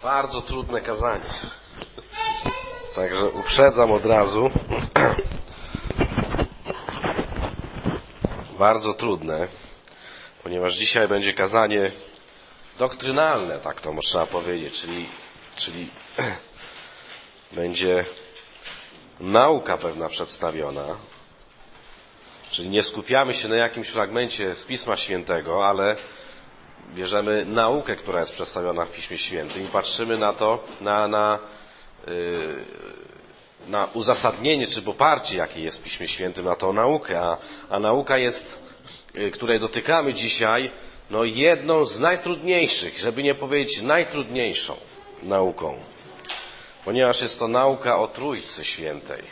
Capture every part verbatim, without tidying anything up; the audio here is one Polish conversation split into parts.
Bardzo trudne kazanie. Także uprzedzam od razu. Bardzo trudne, ponieważ dzisiaj będzie kazanie doktrynalne, tak to można powiedzieć, czyli, czyli będzie nauka pewna przedstawiona. Czyli nie skupiamy się na jakimś fragmencie z Pisma Świętego, ale bierzemy naukę, która jest przedstawiona w Piśmie Świętym i patrzymy na to, na, na, yy, na uzasadnienie czy poparcie, jakie jest w Piśmie Świętym na tą naukę. A, a nauka jest, yy, której dotykamy dzisiaj, no jedną z najtrudniejszych, żeby nie powiedzieć najtrudniejszą nauką. Ponieważ jest to nauka o Trójcy Świętej.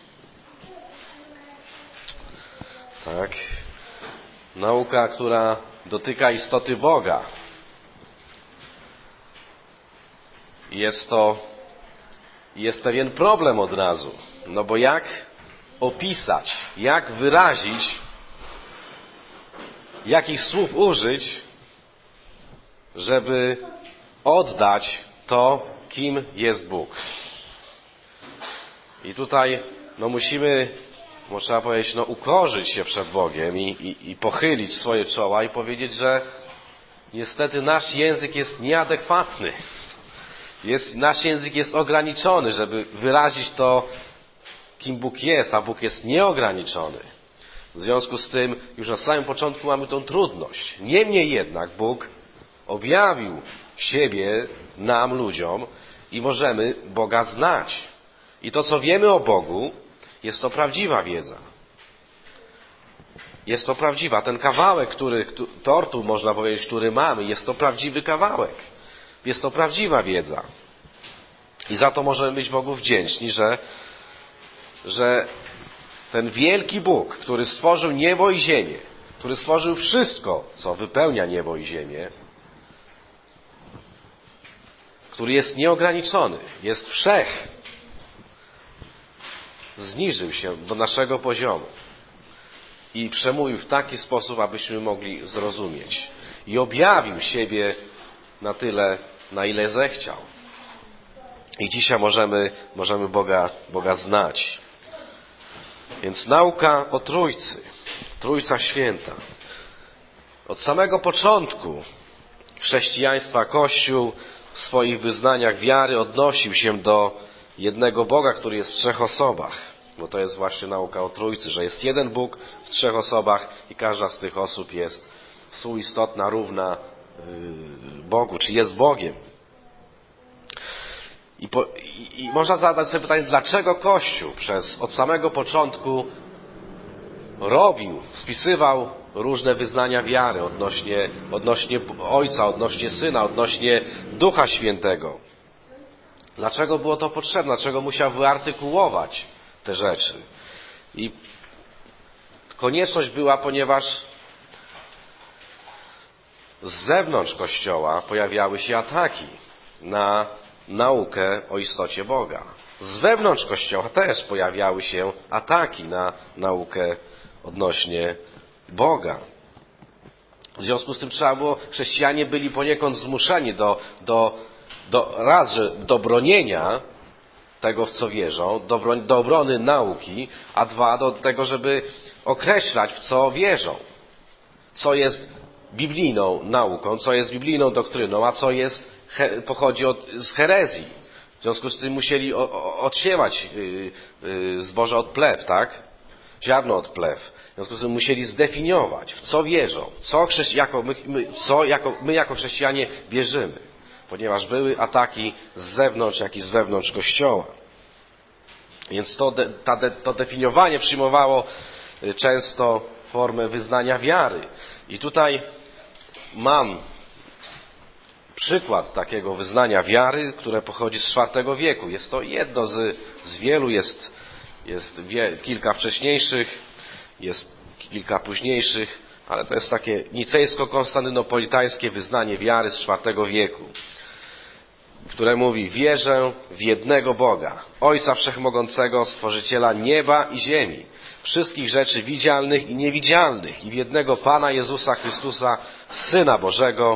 Tak? Nauka, która dotyka istoty Boga. Jest to, jest pewien problem od razu. No bo jak opisać, jak wyrazić, jakich słów użyć, żeby oddać to, kim jest Bóg. I tutaj no musimy, można powiedzieć, no ukorzyć się przed Bogiem i, i, i pochylić swoje czoła i powiedzieć, że niestety nasz język jest nieadekwatny. Jest, nasz język jest ograniczony, żeby wyrazić to, kim Bóg jest, a Bóg jest nieograniczony. W związku z tym już na samym początku mamy tą trudność. Niemniej jednak Bóg objawił siebie nam, ludziom, i możemy Boga znać. I to, co wiemy o Bogu, jest to prawdziwa wiedza. Jest to prawdziwa. Ten kawałek, który, tortu, można powiedzieć, który mamy, jest to prawdziwy kawałek. Jest to prawdziwa wiedza. I za to możemy być Bogu wdzięczni, że, że ten wielki Bóg, który stworzył niebo i ziemię, który stworzył wszystko, co wypełnia niebo i ziemię, który jest nieograniczony, jest wszech, zniżył się do naszego poziomu i przemówił w taki sposób, abyśmy mogli zrozumieć. I objawił siebie na tyle, na ile zechciał. I dzisiaj możemy, możemy Boga, Boga znać. Więc nauka o Trójcy, Trójca Święta. Od samego początku chrześcijaństwa Kościół w swoich wyznaniach wiary odnosił się do jednego Boga, który jest w trzech osobach. Bo to jest właśnie nauka o Trójcy, że jest jeden Bóg w trzech osobach i każda z tych osób jest współistotna, równa Bogu, czy jest Bogiem. I, po, i, I można zadać sobie pytanie, dlaczego Kościół przez od samego początku robił, spisywał różne wyznania wiary odnośnie, odnośnie Ojca, odnośnie Syna, odnośnie Ducha Świętego. Dlaczego było to potrzebne? Dlaczego musiał wyartykułować te rzeczy? I konieczność była, ponieważ z zewnątrz Kościoła pojawiały się ataki na naukę o istocie Boga. Z wewnątrz Kościoła też pojawiały się ataki na naukę odnośnie Boga. W związku z tym trzeba było, chrześcijanie byli poniekąd zmuszeni do, do, do raz, że do bronienia tego, w co wierzą, do, broń, do obrony nauki, a dwa, do tego, żeby określać, w co wierzą. Co jest biblijną nauką, co jest biblijną doktryną, a co jest, he, pochodzi od, z herezji. W związku z tym musieli o, o, odsiewać yy, yy, zboże od plew, tak? Ziarno od plew. W związku z tym musieli zdefiniować, w co wierzą, co, chrześci- jako my, my, co jako, my jako chrześcijanie wierzymy. Ponieważ były ataki z zewnątrz, jak i z wewnątrz Kościoła. Więc to, de, ta de, to definiowanie przyjmowało często formę wyznania wiary. I tutaj mam przykład takiego wyznania wiary, które pochodzi z czwartego wieku. Jest to jedno z, z wielu, jest, jest wie, kilka wcześniejszych, jest kilka późniejszych, ale to jest takie nicejsko-konstantynopolitańskie wyznanie wiary z czwartego wieku, które mówi: wierzę w jednego Boga, Ojca Wszechmogącego, Stworzyciela nieba i ziemi, wszystkich rzeczy widzialnych i niewidzialnych, i w jednego Pana Jezusa Chrystusa, Syna Bożego,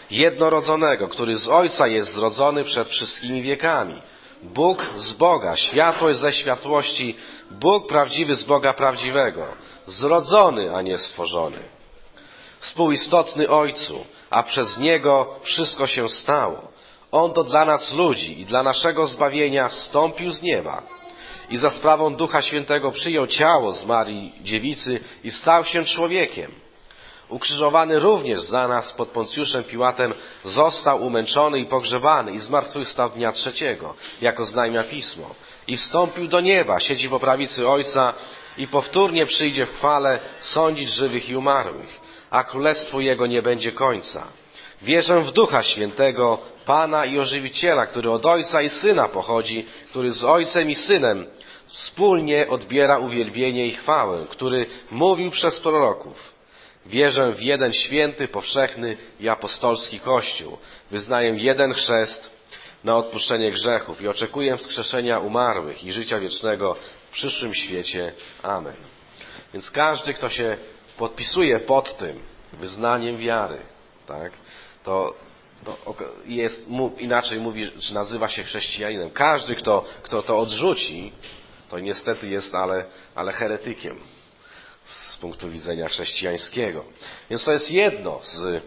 jednorodzonego, który z Ojca jest zrodzony przed wszystkimi wiekami. Bóg z Boga, światłość ze światłości, Bóg prawdziwy z Boga prawdziwego, zrodzony, a nie stworzony. Współistotny Ojcu, a przez Niego wszystko się stało. On to dla nas ludzi i dla naszego zbawienia zstąpił z nieba i za sprawą Ducha Świętego przyjął ciało z Marii Dziewicy i stał się człowiekiem. Ukrzyżowany również za nas pod Poncjuszem Piłatem, został umęczony i pogrzebany i zmartwychwstał dnia trzeciego, jako oznajmia Pismo. I wstąpił do nieba, siedzi po prawicy Ojca i powtórnie przyjdzie w chwale sądzić żywych i umarłych, a królestwu Jego nie będzie końca. Wierzę w Ducha Świętego, Pana i Ożywiciela, który od Ojca i Syna pochodzi, który z Ojcem i Synem wspólnie odbiera uwielbienie i chwałę, który mówił przez proroków. Wierzę w jeden święty, powszechny i apostolski Kościół. Wyznaję jeden chrzest na odpuszczenie grzechów i oczekuję wskrzeszenia umarłych i życia wiecznego w przyszłym świecie. Amen. Więc każdy, kto się podpisuje pod tym wyznaniem wiary, tak, to, to jest, inaczej mówi, czy nazywa się chrześcijaninem. Każdy, kto, kto to odrzuci, to niestety jest ale, ale heretykiem z punktu widzenia chrześcijańskiego. Więc to jest jedno z,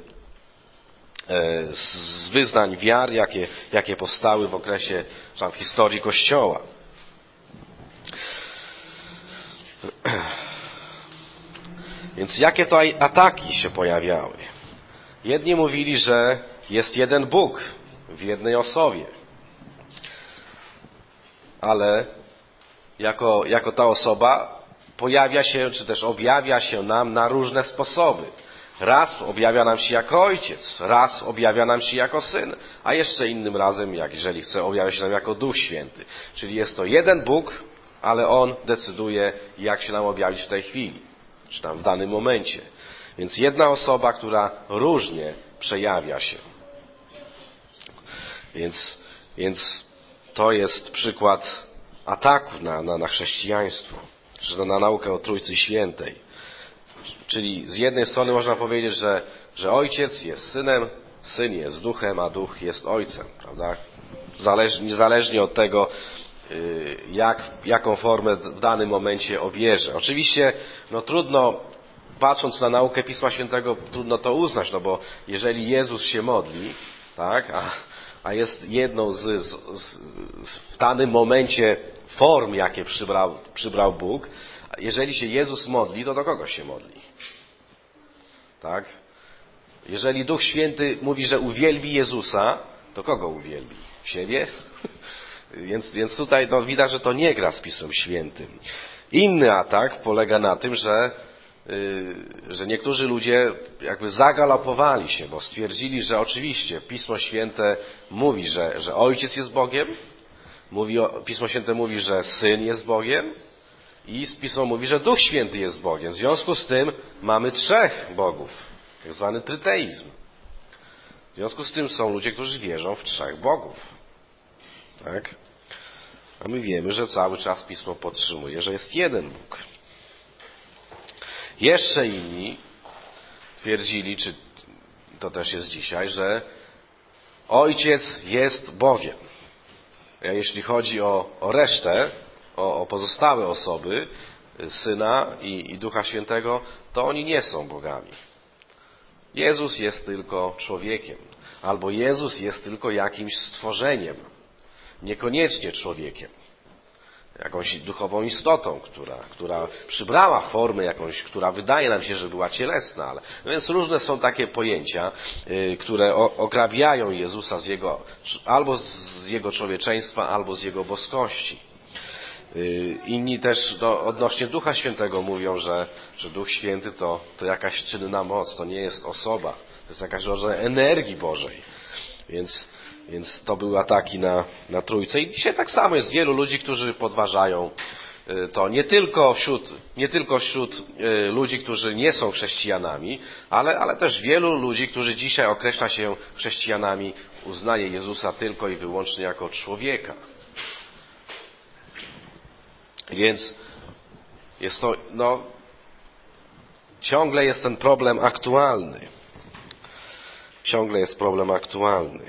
z wyznań wiar, jakie, jakie powstały w okresie, w historii Kościoła. Więc jakie to ataki się pojawiały? Jedni mówili, że jest jeden Bóg w jednej osobie, ale jako, jako ta osoba pojawia się, czy też objawia się nam na różne sposoby. Raz objawia nam się jako Ojciec, raz objawia nam się jako Syn, a jeszcze innym razem, jak jeżeli chce, objawia się nam jako Duch Święty. Czyli jest to jeden Bóg, ale On decyduje, jak się nam objawić w tej chwili, czy tam w danym momencie. Więc jedna osoba, która różnie przejawia się. Więc, więc to jest przykład ataku na, na, na chrześcijaństwo, czy na naukę o Trójcy Świętej. Czyli z jednej strony można powiedzieć, że, że Ojciec jest Synem, Syn jest Duchem, a Duch jest Ojcem, prawda? Zależ, niezależnie od tego, jak, jaką formę w danym momencie obierze. Oczywiście, no trudno, patrząc na naukę Pisma Świętego, trudno to uznać, no bo jeżeli Jezus się modli, tak, a, a jest jedną z, z, z w danym momencie form, jakie przybrał, przybrał Bóg, jeżeli się Jezus modli, to do kogo się modli? Tak? Jeżeli Duch Święty mówi, że uwielbi Jezusa, to kogo uwielbi? Siebie? Więc, więc tutaj no, widać, że to nie gra z Pismem Świętym. Inny atak polega na tym, że, yy, że niektórzy ludzie jakby zagalopowali się, bo stwierdzili, że oczywiście Pismo Święte mówi, że, że Ojciec jest Bogiem, mówi, Pismo Święte mówi, że Syn jest Bogiem i Pismo mówi, że Duch Święty jest Bogiem. W związku z tym mamy trzech bogów, tak zwany tryteizm. W związku z tym są ludzie, którzy wierzą w trzech bogów. Tak? A my wiemy, że cały czas Pismo podtrzymuje, że jest jeden Bóg. Jeszcze inni twierdzili, czy to też jest dzisiaj, że Ojciec jest Bogiem. A jeśli chodzi o, o resztę, o, o pozostałe osoby, Syna i, i Ducha Świętego, to oni nie są bogami. Jezus jest tylko człowiekiem, albo Jezus jest tylko jakimś stworzeniem, niekoniecznie człowiekiem, jakąś duchową istotą, która, która przybrała formę jakąś, która wydaje nam się, że była cielesna, ale no więc różne są takie pojęcia, yy, które o, ograbiają Jezusa z jego, albo z jego człowieczeństwa, albo z jego boskości. Yy, inni też no, odnośnie Ducha Świętego mówią, że, że Duch Święty to, to jakaś czynna moc, to nie jest osoba, to jest jakaś rodzaj energii Bożej. Więc Więc to były ataki na, na Trójcę. I dzisiaj tak samo jest wielu ludzi, którzy podważają to nie tylko wśród, nie tylko wśród ludzi, którzy nie są chrześcijanami, ale, ale też wielu ludzi, którzy dzisiaj określa się chrześcijanami, uznaje Jezusa tylko i wyłącznie jako człowieka. Więc jest to, no, ciągle jest ten problem aktualny. ciągle jest problem aktualny.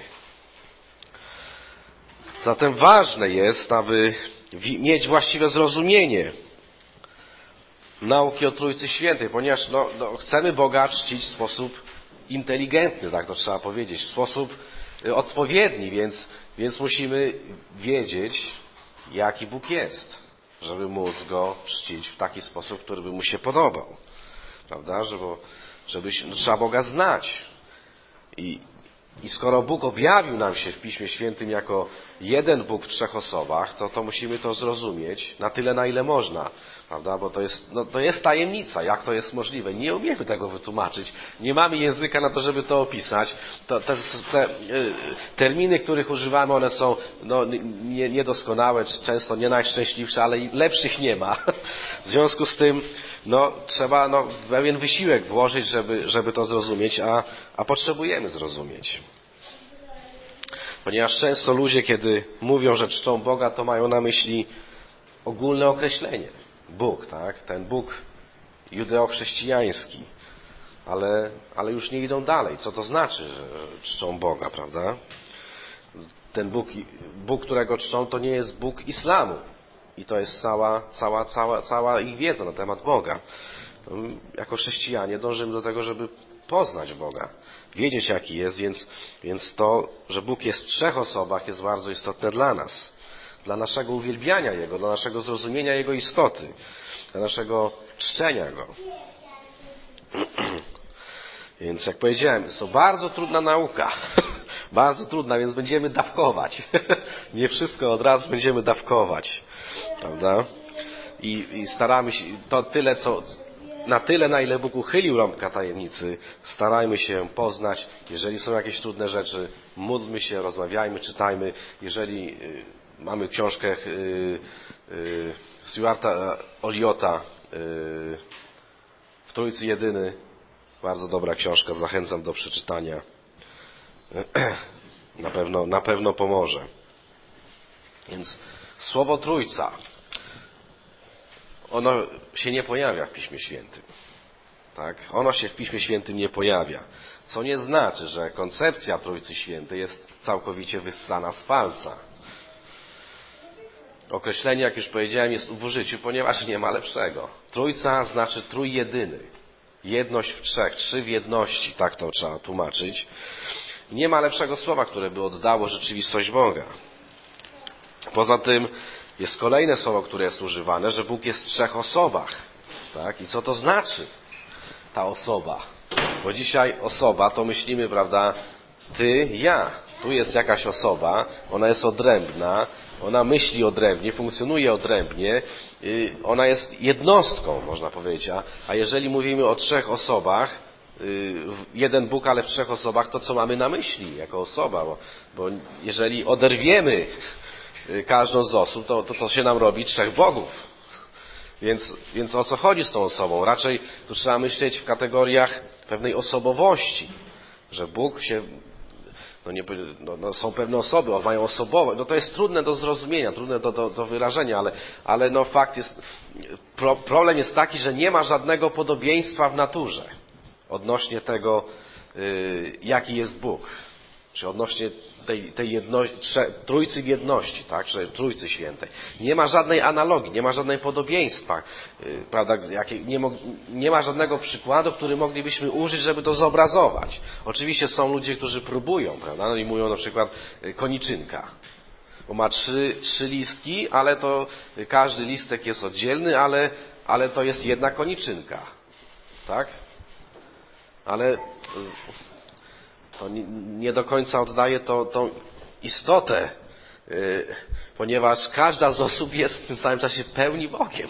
Zatem ważne jest, aby mieć właściwe zrozumienie nauki o Trójcy Świętej, ponieważ no, no, chcemy Boga czcić w sposób inteligentny, tak to trzeba powiedzieć, w sposób odpowiedni, więc, więc musimy wiedzieć, jaki Bóg jest, żeby móc Go czcić w taki sposób, który by Mu się podobał. Prawda? Żeby, żeby no, trzeba Boga znać. I, I skoro Bóg objawił nam się w Piśmie Świętym jako jeden Bóg w trzech osobach, to, to musimy to zrozumieć na tyle, na ile można. Prawda? Bo to jest, no, to jest tajemnica, jak to jest możliwe. Nie umiemy tego wytłumaczyć. Nie mamy języka na to, żeby to opisać. To, te, te terminy, których używamy, one są no, nie, niedoskonałe, często nie najszczęśliwsze, ale lepszych nie ma. W związku z tym no, trzeba no, pewien wysiłek włożyć, żeby, żeby to zrozumieć, a, a potrzebujemy zrozumieć. Ponieważ często ludzie, kiedy mówią, że czczą Boga, to mają na myśli ogólne określenie. Bóg, tak? Ten Bóg judeo-chrześcijański. Ale, ale już nie idą dalej. Co to znaczy, że czczą Boga, prawda? Ten Bóg, Bóg, którego czczą, to nie jest Bóg islamu. I to jest cała, cała, cała, cała ich wiedza na temat Boga. Jako chrześcijanie dążymy do tego, żeby poznać Boga, wiedzieć jaki jest, więc, więc to, że Bóg jest w trzech osobach, jest bardzo istotne dla nas. Dla naszego uwielbiania Jego, dla naszego zrozumienia Jego istoty, dla naszego czczenia Go. Więc jak powiedziałem, jest to bardzo trudna nauka. Bardzo trudna, więc będziemy dawkować. Nie wszystko od razu będziemy dawkować. Prawda? I, i staramy się, to tyle, co, na tyle, na ile Bóg uchylił rąbka tajemnicy, starajmy się poznać. Jeżeli są jakieś trudne rzeczy, módlmy się, rozmawiajmy, czytajmy. Jeżeli y, mamy książkę y, y, Stuarta Oliota y, w Trójcy Jedyny, bardzo dobra książka, zachęcam do przeczytania. Na pewno, na pewno pomoże. Więc słowo Trójca, ono się nie pojawia w Piśmie Świętym. Tak? Ono się w Piśmie Świętym nie pojawia. Co nie znaczy, że koncepcja Trójcy Świętej jest całkowicie wyssana z palca. Określenie, jak już powiedziałem, jest w użyciu, ponieważ nie ma lepszego. Trójca znaczy trójjedyny. Jedność w trzech, trzy w jedności, tak to trzeba tłumaczyć. Nie ma lepszego słowa, które by oddało rzeczywistość Boga. Poza tym jest kolejne słowo, które jest używane, że Bóg jest w trzech osobach. Tak? I co to znaczy ta osoba? Bo dzisiaj osoba to myślimy, prawda, ty, ja. Tu jest jakaś osoba, ona jest odrębna, ona myśli odrębnie, funkcjonuje odrębnie, ona jest jednostką, można powiedzieć. A, a jeżeli mówimy o trzech osobach, jeden Bóg, ale w trzech osobach, to co mamy na myśli jako osoba? Bo, bo jeżeli oderwiemy każdą z osób, to, to to się nam robi trzech bogów. Więc, więc o co chodzi z tą osobą? Raczej tu trzeba myśleć w kategoriach pewnej osobowości, że Bóg się... No nie, no, no są pewne osoby, mają osobowość. No to jest trudne do zrozumienia, trudne do, do, do wyrażenia, ale, ale no fakt jest... Pro, problem jest taki, że nie ma żadnego podobieństwa w naturze odnośnie tego, yy, jaki jest Bóg. Czy odnośnie tej, tej jedności, trójcy w jedności, tak, że Trójcy Świętej. Nie ma żadnej analogii, nie ma żadnej podobieństwa, yy, prawda, jakie, nie, mo, nie ma żadnego przykładu, który moglibyśmy użyć, żeby to zobrazować. Oczywiście są ludzie, którzy próbują, prawda, no i mówią na przykład yy, koniczynka. Bo ma trzy, trzy listki, ale to yy, każdy listek jest oddzielny, ale, ale to jest jedna koniczynka. Tak? Ale to nie do końca oddaje to, tą istotę, yy, ponieważ każda z osób jest w tym samym czasie pełni Bogiem.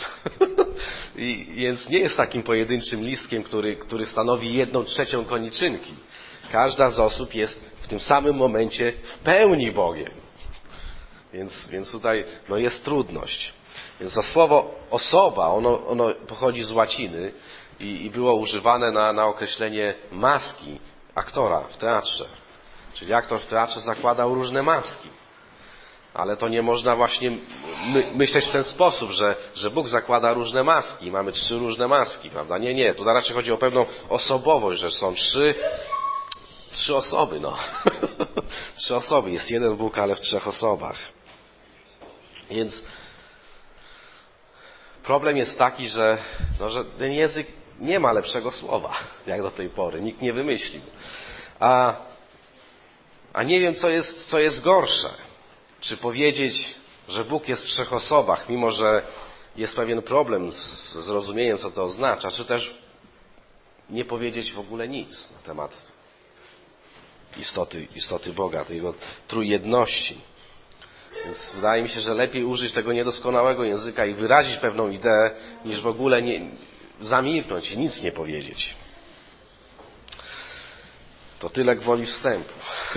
I, więc nie jest takim pojedynczym listkiem, który, który stanowi jedną trzecią koniczynki. Każda z osób jest w tym samym momencie w pełni Bogiem. Więc, więc tutaj no jest trudność. Więc to słowo osoba, ono, ono pochodzi z łaciny i, i było używane na, na określenie maski aktora w teatrze. Czyli aktor w teatrze zakładał różne maski. Ale to nie można właśnie my, myśleć w ten sposób, że, że Bóg zakłada różne maski. Mamy trzy różne maski, prawda? Nie, nie. Tu raczej chodzi o pewną osobowość, że są trzy Trzy osoby, no. Trzy osoby. Jest jeden Bóg, ale w trzech osobach. Więc problem jest taki, że, no, że ten język nie ma lepszego słowa, jak do tej pory. Nikt nie wymyślił. A, a nie wiem, co jest, co jest gorsze. Czy powiedzieć, że Bóg jest w trzech osobach, mimo że jest pewien problem z zrozumieniem, co to oznacza, czy też nie powiedzieć w ogóle nic na temat istoty, istoty Boga, tej Jego trójjedności. Więc wydaje mi się, że lepiej użyć tego niedoskonałego języka i wyrazić pewną ideę, niż w ogóle nie, zamilknąć i nic nie powiedzieć. To tyle gwoli wstępu.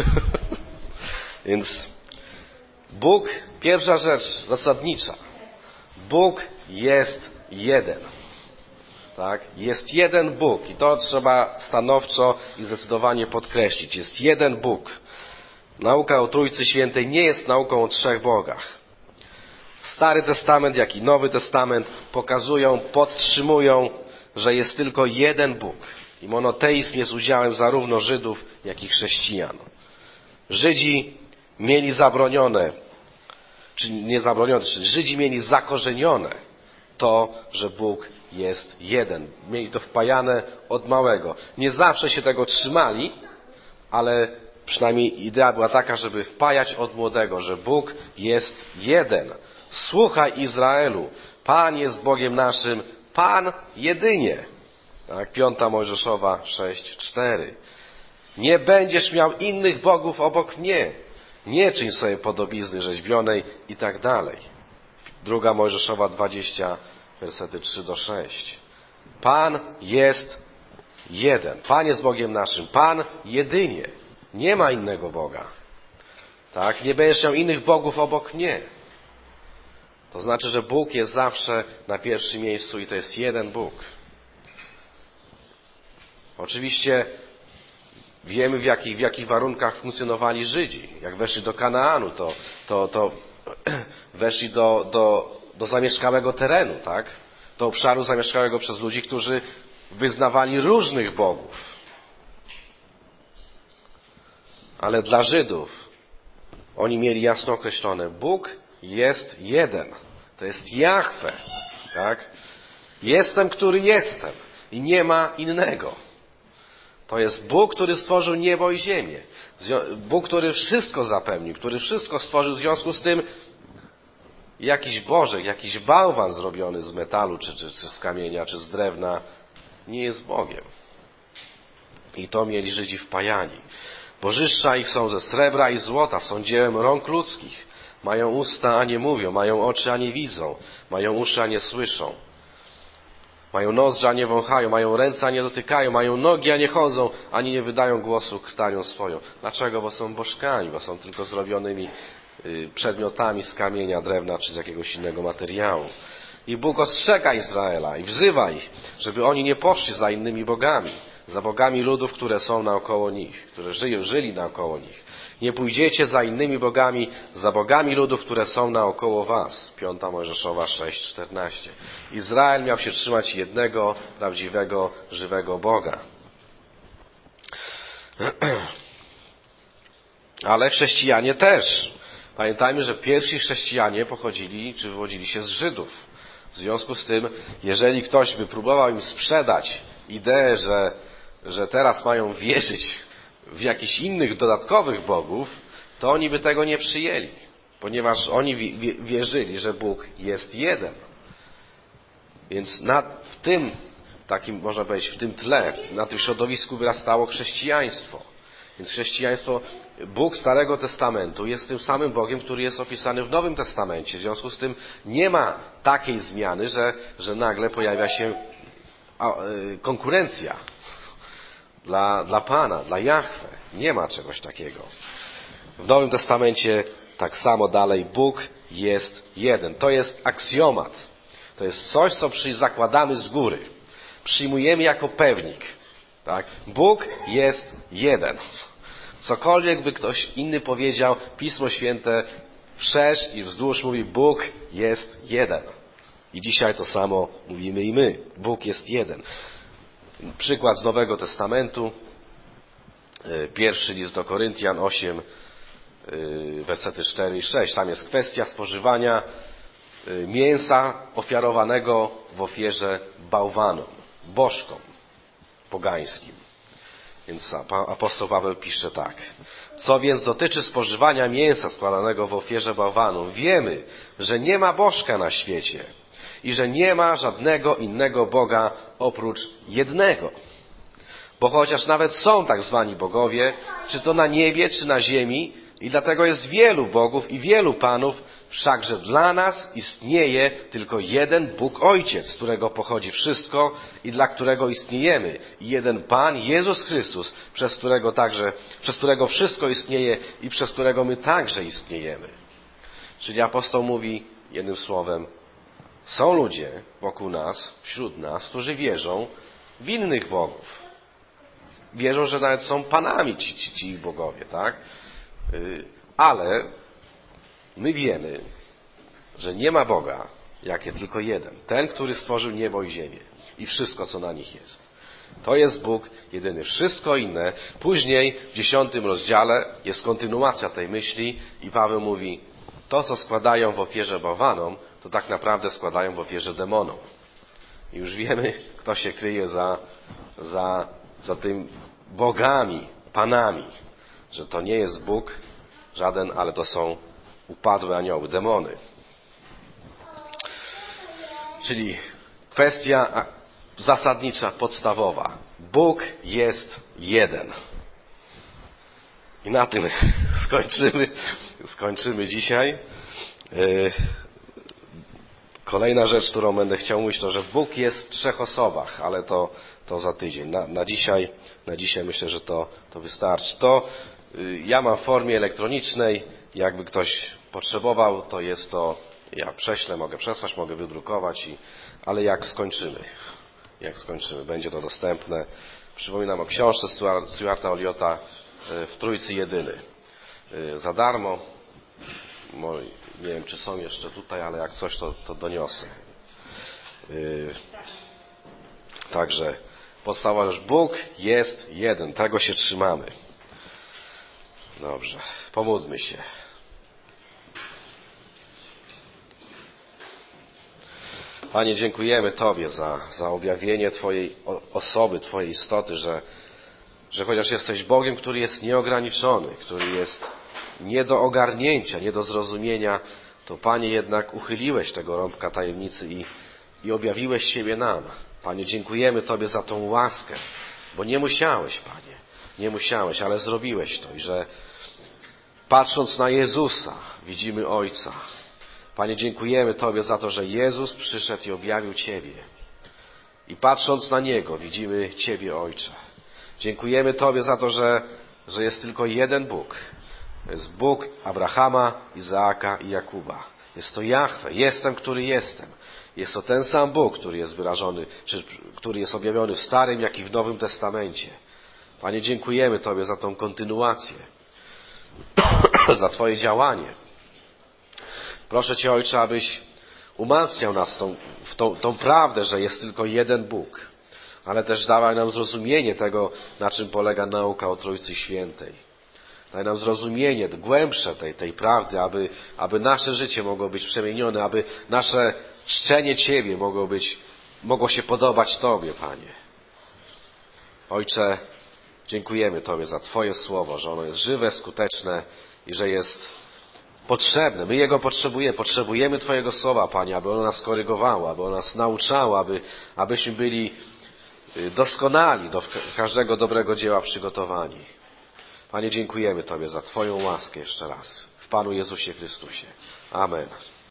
Więc Bóg, pierwsza rzecz zasadnicza. Bóg jest jeden. Tak? Jest jeden Bóg i to trzeba stanowczo i zdecydowanie podkreślić. Jest jeden Bóg. Nauka o Trójcy Świętej nie jest nauką o trzech bogach. Stary Testament, jak i Nowy Testament pokazują, podtrzymują, że jest tylko jeden Bóg. I monoteizm jest udziałem zarówno Żydów, jak i chrześcijan. Żydzi mieli zabronione, czy nie zabronione, czy Żydzi mieli zakorzenione to, że Bóg jest jeden. Mieli to wpajane od małego. Nie zawsze się tego trzymali, ale przynajmniej idea była taka, żeby wpajać od młodego, że Bóg jest jeden. Słuchaj, Izraelu, Pan jest Bogiem naszym, Pan jedynie. Tak, piąta Mojżeszowa sześć cztery. Nie będziesz miał innych bogów obok mnie. Nie czyń sobie podobizny rzeźbionej i tak dalej. Druga Mojżeszowa dwadzieścia, wersety trzy do sześciu. Pan jest jeden. Pan jest Bogiem naszym. Pan jedynie. Nie ma innego Boga. Tak? Nie będziesz miał innych bogów obok mnie. To znaczy, że Bóg jest zawsze na pierwszym miejscu i to jest jeden Bóg. Oczywiście wiemy, w jakich, w jakich warunkach funkcjonowali Żydzi. Jak weszli do Kanaanu, to, to, to weszli do, do, do zamieszkałego terenu, tak? Do obszaru zamieszkałego przez ludzi, którzy wyznawali różnych bogów. Ale dla Żydów oni mieli jasno określone. Bóg jest jeden. To jest Jahwe, tak? Jestem, który jestem. I nie ma innego. To jest Bóg, który stworzył niebo i ziemię. Bóg, który wszystko zapewnił, który wszystko stworzył. W związku z tym jakiś bożek, jakiś bałwan zrobiony z metalu, czy, czy, czy z kamienia, czy z drewna, nie jest Bogiem. I to mieli Żydzi wpajani. Bożyszcza ich są ze srebra i złota, są dziełem rąk ludzkich. Mają usta, a nie mówią, mają oczy, a nie widzą, mają uszy, a nie słyszą. Mają nozdrza, a nie wąchają, mają ręce, a nie dotykają, mają nogi, a nie chodzą, ani nie wydają głosu krtanią swoją. Dlaczego? Bo są bożkami, bo są tylko zrobionymi przedmiotami z kamienia, drewna czy z jakiegoś innego materiału. I Bóg ostrzega Izraela i wzywa ich, żeby oni nie poszli za innymi bogami, za bogami ludów, które są naokoło nich, które żyją, żyli naokoło nich. Nie pójdziecie za innymi bogami, za bogami ludów, które są naokoło was. Piąta Mojżeszowa sześć czternaście. Izrael miał się trzymać jednego, prawdziwego, żywego Boga. Ale chrześcijanie też. Pamiętajmy, że pierwsi chrześcijanie pochodzili, czy wywodzili się z Żydów. W związku z tym, jeżeli ktoś by próbował im sprzedać ideę, że, że teraz mają wierzyć w jakichś innych dodatkowych bogów, to oni by tego nie przyjęli, ponieważ oni wierzyli, że Bóg jest jeden. Więc na, w tym takim, można powiedzieć, w tym tle, na tym środowisku wyrastało chrześcijaństwo. Więc chrześcijaństwo, Bóg Starego Testamentu jest tym samym Bogiem, który jest opisany w Nowym Testamencie. W związku z tym nie ma takiej zmiany, że, że nagle pojawia się konkurencja dla, dla Pana, dla Jahwe. Nie ma czegoś takiego. W Nowym Testamencie tak samo dalej Bóg jest jeden. To jest aksjomat. To jest coś, co przy, zakładamy z góry. Przyjmujemy jako pewnik. Tak? Bóg jest jeden. Cokolwiek by ktoś inny powiedział, Pismo Święte wszerz i wzdłuż mówi, Bóg jest jeden. I dzisiaj to samo mówimy i my. Bóg jest jeden. Przykład z Nowego Testamentu. Pierwszy list do Koryntian osiem, wersety cztery i sześć. Tam jest kwestia spożywania mięsa ofiarowanego w ofierze bałwanom, bożkom pogańskim. Więc apostoł Paweł pisze tak. Co więc dotyczy spożywania mięsa składanego w ofierze bałwanom, wiemy, że nie ma bożka na świecie i że nie ma żadnego innego Boga oprócz jednego. Bo chociaż nawet są tak zwani bogowie, czy to na niebie, czy na ziemi, i dlatego jest wielu bogów i wielu panów, wszakże dla nas istnieje tylko jeden Bóg Ojciec, z którego pochodzi wszystko i dla którego istniejemy, i jeden Pan, Jezus Chrystus, przez którego także, przez którego wszystko istnieje i przez którego my także istniejemy. Czyli apostoł mówi jednym słowem, są ludzie wokół nas, wśród nas, którzy wierzą w innych bogów. Wierzą, że nawet są panami ci, ci, ci bogowie, tak? Ale my wiemy, że nie ma Boga, jakie tylko jeden. Ten, który stworzył niebo i ziemię i wszystko, co na nich jest. To jest Bóg jedyny. Wszystko inne. Później w dziesiątym rozdziale jest kontynuacja tej myśli i Paweł mówi, to, co składają w ofierze bałwanom, to tak naprawdę składają w ofierze demonom. I już wiemy, kto się kryje za, za, za tym bogami, panami. Że to nie jest Bóg żaden, ale to są upadłe anioły, demony. Czyli kwestia zasadnicza, podstawowa. Bóg jest jeden. I na tym skończymy, skończymy dzisiaj. Kolejna rzecz, którą będę chciał mówić, to, że Bóg jest w trzech osobach, ale to, to za tydzień. Na, na, dzisiaj, na dzisiaj myślę, że to, to wystarczy. To ja mam w formie elektronicznej. Jakby ktoś potrzebował, to jest to, ja prześlę, mogę przesłać, mogę wydrukować, i, ale jak skończymy, jak skończymy, będzie to dostępne. Przypominam o książce Stuarta Elliotta W Trójcy Jedyny. Za darmo. Nie wiem, czy są jeszcze tutaj, ale jak coś, to, to doniosę. Także podstawowa rzecz, Bóg jest jeden, tego się trzymamy. Dobrze, pomódlmy się. Panie, dziękujemy Tobie za, za objawienie Twojej osoby, Twojej istoty, że, że chociaż jesteś Bogiem, który jest nieograniczony, który jest nie do ogarnięcia, nie do zrozumienia, to Panie jednak uchyliłeś tego rąbka tajemnicy i, i objawiłeś siebie nam. Panie, dziękujemy Tobie za tą łaskę, bo nie musiałeś, Panie, nie musiałeś, ale zrobiłeś to i że patrząc na Jezusa widzimy Ojca. Panie, dziękujemy Tobie za to, że Jezus przyszedł i objawił Ciebie. I patrząc na Niego widzimy Ciebie, Ojcze. Dziękujemy Tobie za to, że, że jest tylko jeden Bóg. To jest Bóg Abrahama, Izaaka i Jakuba. Jest to Jahwe. Jestem, który jestem. Jest to ten sam Bóg, który jest wyrażony, czy który jest objawiony w Starym, jak i w Nowym Testamencie. Panie, dziękujemy Tobie za tą kontynuację. Za Twoje działanie. Proszę Cię, Ojcze, abyś umacniał nas tą, w tą, tą prawdę, że jest tylko jeden Bóg, ale też dawaj nam zrozumienie tego, na czym polega nauka o Trójcy Świętej. Daj nam zrozumienie głębsze tej, tej prawdy, aby, aby nasze życie mogło być przemienione, aby nasze czczenie Ciebie mogło być, mogło się podobać Tobie, Panie. Ojcze, dziękujemy Tobie za Twoje słowo, że ono jest żywe, skuteczne i że jest potrzebne. My Jego potrzebujemy. Potrzebujemy Twojego słowa, Panie, aby ono nas korygowało, aby ono nas nauczało, aby, abyśmy byli doskonali, do każdego dobrego dzieła przygotowani. Panie, dziękujemy Tobie za Twoją łaskę jeszcze raz. W Panu Jezusie Chrystusie. Amen.